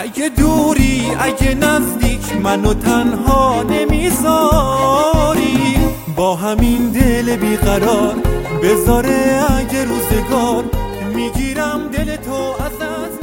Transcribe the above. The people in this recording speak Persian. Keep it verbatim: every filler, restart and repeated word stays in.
اگه دوری اگه نزدیک منو تنها نمیذاری، با همین دل بیقرار بذاره اگه روزگار، میگیرم دل تو ازت